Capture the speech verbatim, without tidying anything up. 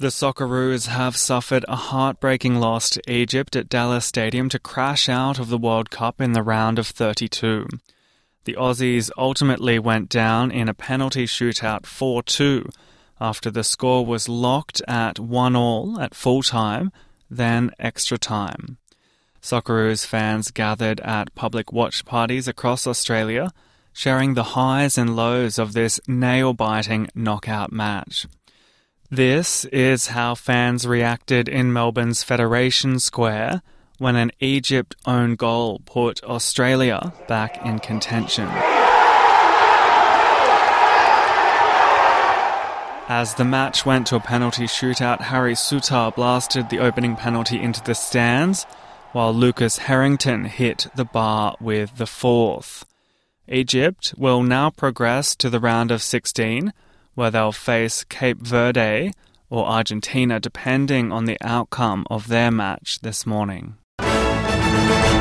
The Socceroos have suffered a heartbreaking loss to Egypt at Dallas Stadium to crash out of the World Cup in the round of thirty-two. The Aussies ultimately went down in a penalty shootout four two after the score was locked at one all at full-time, then extra time. Socceroos fans gathered at public watch parties across Australia, sharing the highs and lows of this nail-biting knockout match. This is how fans reacted in Melbourne's Federation Square when an Egypt-owned goal put Australia back in contention. As the match went to a penalty shootout, Harry Souttar blasted the opening penalty into the stands, while Lucas Harrington hit the bar with the fourth. Egypt will now progress to the round of sixteen, where they'll face Cape Verde or Argentina, depending on the outcome of their match this morning.